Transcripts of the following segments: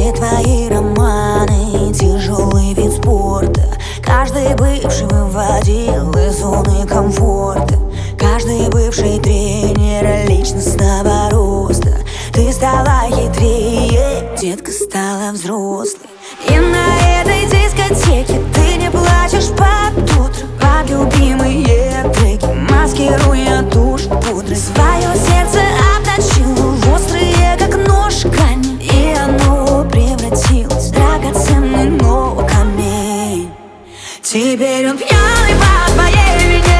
Все твои романы, тяжелый вид спорта. Каждый бывший выводил из зоны комфорта. Каждый бывший тренер личностного роста. Ты стала хитрее, детка стала взрослой. И на этой дискотеке ты не плачешь под утро, под любимые треки, маскируя тушь пудрой. Свое сердце обточила в острые, как нож, камень, и оно превратилось в драгоценный, но камень. Теперь он пьяный по твоей вине.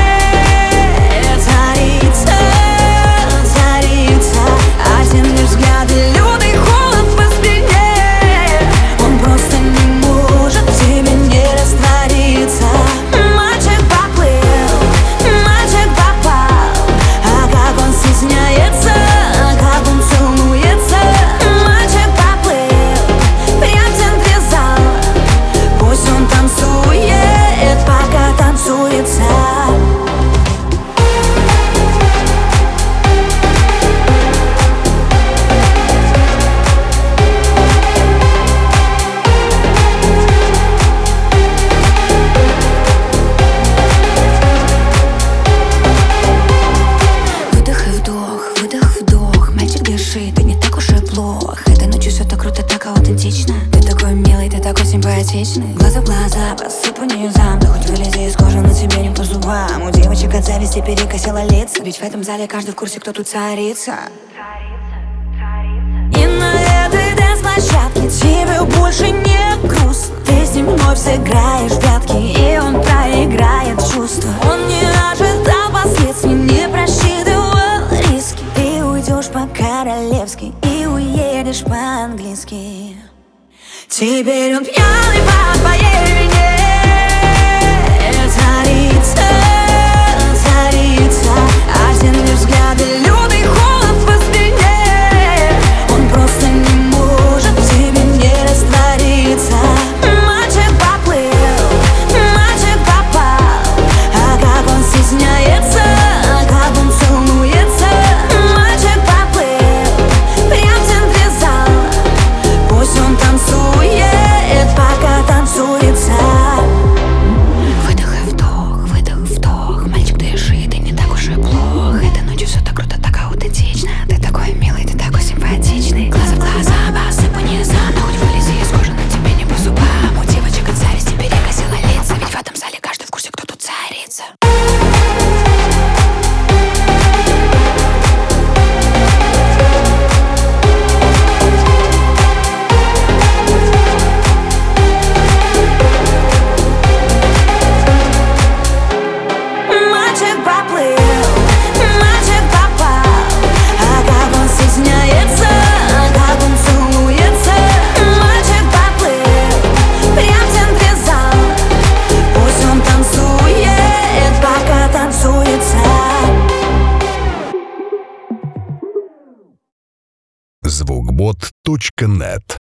Царица, царица, один лишь взгляд и лютый холод по спине. Он просто не может в тебе не раствориться. Мальчик поплыл, мальчик попал, а как он стесняется, а как он целуется. Мальчик поплыл, прям в центре зала. Пусть он танцует, пока танцуется. Ты не так уж и плох. Этой ночью все так круто, так аутентично. Ты такой милый, ты такой симпатичный. Глаза в глаза, посыпу низам. Да хоть вылези из кожи, на тебе не по зубам. У девочек от зависти перекосило лица. Ведь в этом зале каждый в курсе, кто тут царица. И на этой дэнс-площадке тебе больше не грустно. Ты с ним вновь сыграешь в прятки, и он проиграет чувства. Он не ожидал последствий, не просчитывал риски. Ты уйдешь по-королевски и уедешь по-английски. Теперь он пьяный по твоей вине. Царица, царица, один лишь взгляд и лютый холод по спине. Он просто не может в тебе не раствориться. Мальчик поплыл, мальчик попал, а как он стесняется, а как он целуется. Мальчик поплыл, прям в центре зала. Пусть он танцует, пока танцуется. Выдох и вдох, мальчик, дыши, ты не так уж и плох. Этой ночью все так круто, так аутентично. Ты такой милый, ты такой симпатичный. Глаза в глаза, посыпу низам. Да хоть вылези из кожи, на тебе не по зубам. У девочек от зависти перекосило лица. Ведь в этом зале каждый в курсе, кто тут царица. Мальчик поплыл, мальчик попал, а как он стесняется, а как он целуется. Мальчик поплыл, прям в центре зала. Пусть он танцует, пока танцуется. Звукбот.нет